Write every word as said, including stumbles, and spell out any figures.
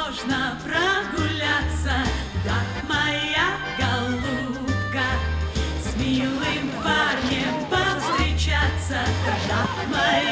можно прогуляться, да, моя голубка, с милым парнем повстречаться, да, моя